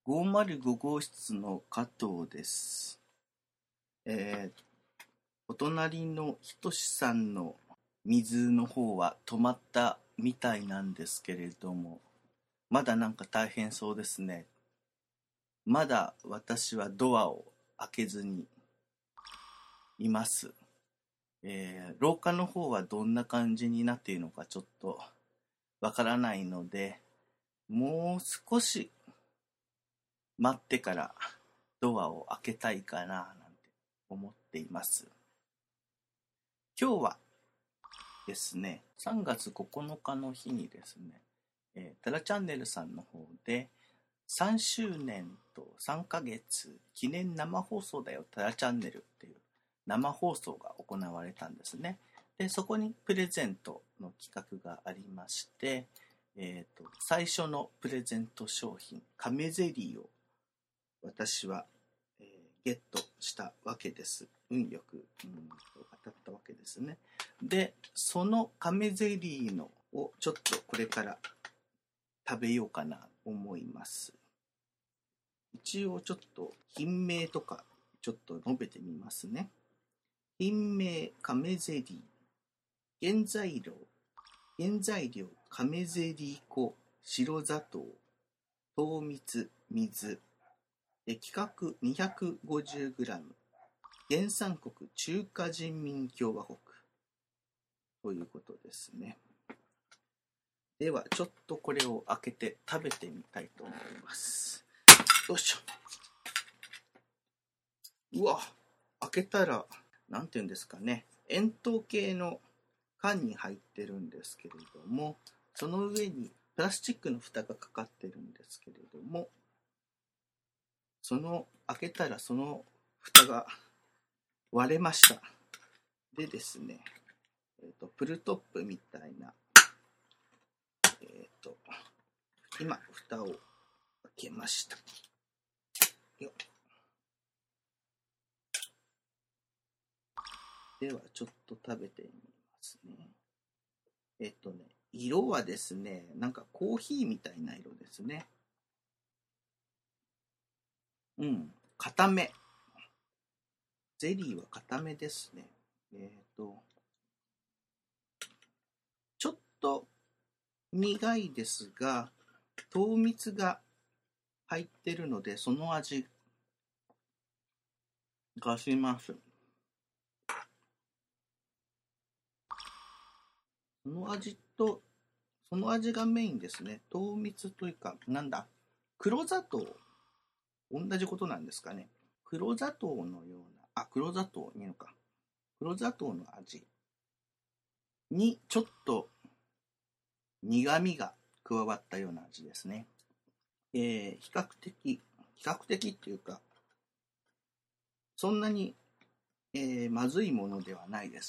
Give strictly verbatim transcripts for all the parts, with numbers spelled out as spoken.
ごーまるご号室の加藤です。えー、お隣のひとしさんの水の方は止まったみたいなんですけれども、まだなんか大変そうですね。まだ私はドアを開けずにいます。えー、廊下の方はどんな感じになっているのかちょっとわからないので、もう少し待ってからドアを開けたいかななんて思っています。今日はですね、さんがつここのかの日にですね、えー、タラチャンネルさんの方でさんしゅうねんとさんかげつ記念生放送だよタラチャンネルっていう生放送が行われたんですね。で、そこにプレゼントの企画がありまして、えーと、最初のプレゼント商品、亀ゼリーを私は、えー、ゲットしたわけです。運よく、うん、当たったわけですね。で、その亀ゼリーのをちょっとこれから食べようかなと思います。一応ちょっと品名とかちょっと述べてみますね。品名亀ゼリー、原材料原材料亀ゼリー粉、白砂糖、糖蜜、水、規格 にひゃくごじゅうグラム、 原産国中華人民共和国ということですね。ではちょっとこれを開けて食べてみたいと思います。よいしょ。うわ、開けたらなんていうんですかね、円筒形の缶に入ってるんですけれども、その上にプラスチックの蓋がかかってるんですけれども、その開けたらその蓋が割れました。でですね、えーと、プルトップみたいな、えーと、今蓋を開けました。よではちょっと食べてみますね。えっとね、色はですね、なんかコーヒーみたいな色ですね。うん、固め。ゼリーは固めですね。えっと、ちょっと苦いですが、糖蜜が入ってるので、その味がします。その味と、その味がメインですね。糖蜜というか、なんだ、黒砂糖。同じことなんですかね。黒砂糖のような、あ、黒砂糖いいのか。黒砂糖の味にちょっと苦味が加わったような味ですね。えー、比較的、比較的っていうか、そんなに、えー、まずいものではないです。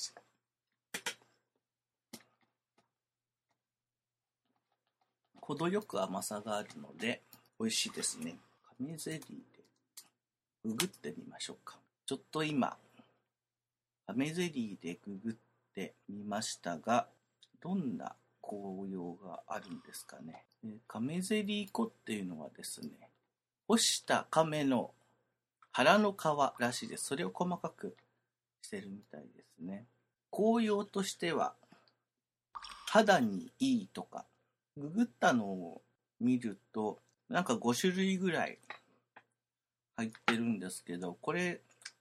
程よく甘さがあるので美味しいですね。亀ゼリーでググってみましょうか。ちょっと今亀ゼリーでググってみましたが、どんな効用があるんですかね。えー、亀ゼリー粉っていうのはですね、干した亀の腹の皮らしいです。それを細かくしてるみたいですね。効用としては肌にいいとか、ググったのを見るとなんかごしゅるいぐらい入ってるんですけど、これ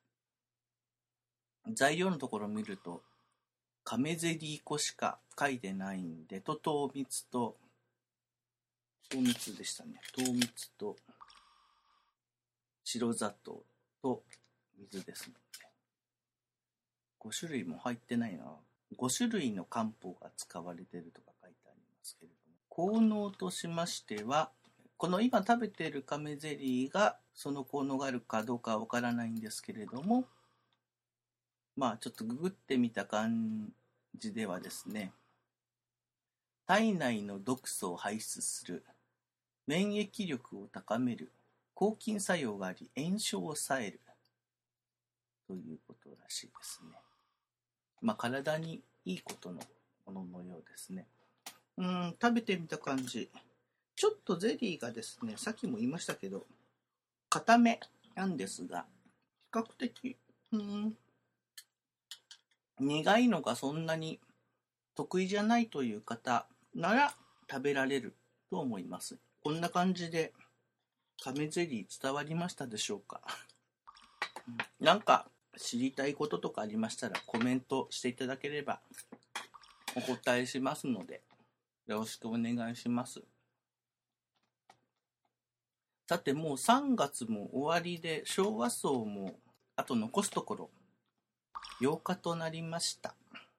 材料のところを見ると亀ゼリー粉しか書いてないんで、と糖蜜と糖蜜でしたね。糖蜜と白砂糖と水ですので、ごしゅるいも入ってないな。ごしゅるいの漢方が使われているとか書いてありますけれども、効能としましては、この今食べている亀ゼリーがその効能があるかどうかはわからないんですけれども、まあちょっとググってみた感じではですね、体内の毒素を排出する、免疫力を高める、抗菌作用があり炎症を抑えるということらしいですね。まあ体にいいことのもののようですね。うーん、食べてみた感じ、ちょっとゼリーがですね、さっきも言いましたけど、 固めなんですが、比較的、うん、苦いのがそんなに得意じゃないという方なら食べられると思います。こんな感じで亀ゼリー伝わりましたでしょうか。なんか知りたいこととかありましたらコメントしていただければお答えしますのでよろしくお願いします。さてもうさんがつも終わりで昭和層もあと残すところようかとなりました。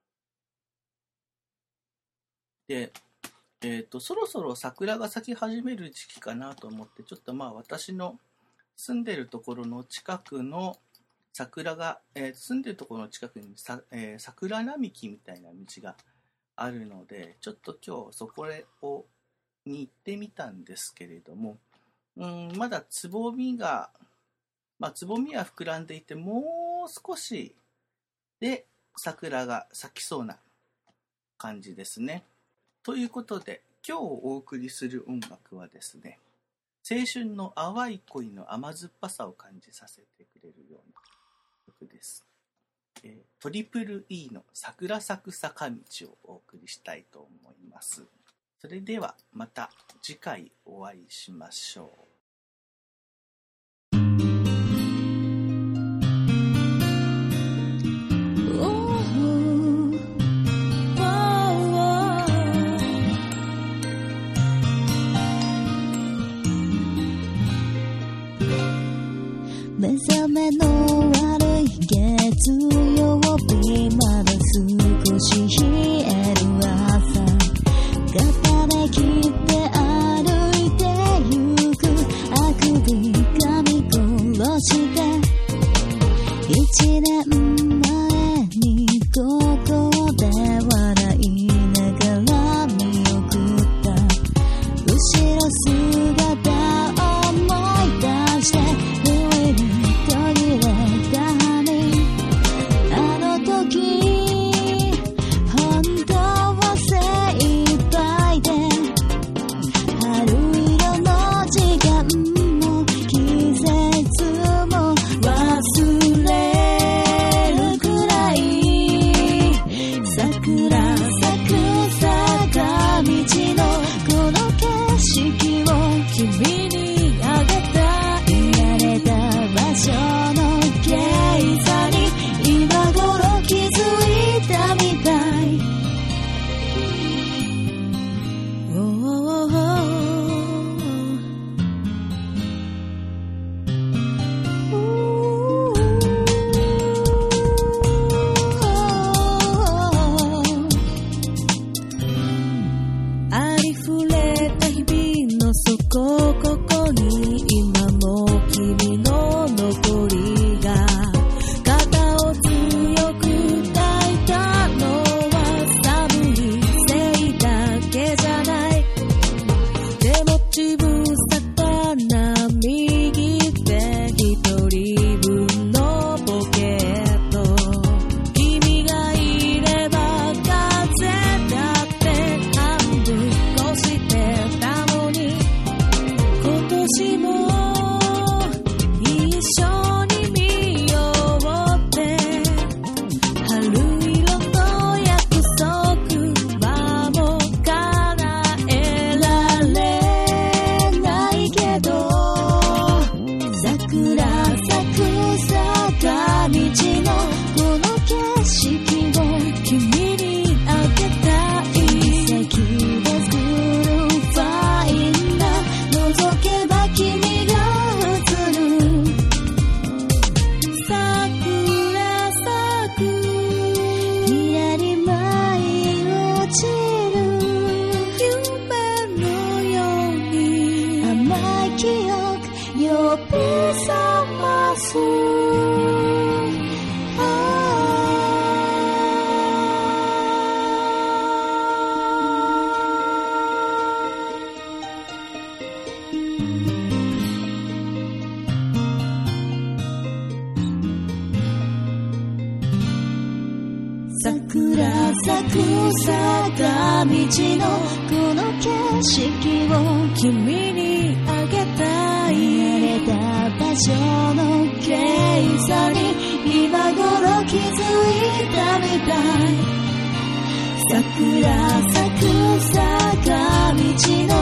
で、えーと、そろそろ桜が咲き始める時期かなと思ってちょっとまあ私の住んでるところの近くの桜が、えー、住んでるところの近くにさ、えー、桜並木みたいな道があるのでちょっと今日そこへをに行ってみたんですけれども、うんまだつぼみが、まあ、つぼみは膨らんでいてもう少しで桜が咲きそうな感じですね。ということで今日お送りする音楽はですね、青春の淡い恋の甘酸っぱさを感じさせてくれるような曲です。えー、トリプル E の桜咲く坂道をお送りしたいと思います。それではまた次回お会いしましょう。 目覚めの悪い月曜日まで少し冷える朝、肩で切って歩いてゆく、あくび噛み殺して一年前にここで笑いながら見送った後ろ姿を思い出して桜咲く坂道のこの景色を君にあげたい。離れた場所の景色に今頃気づいたみたい。桜咲く坂道の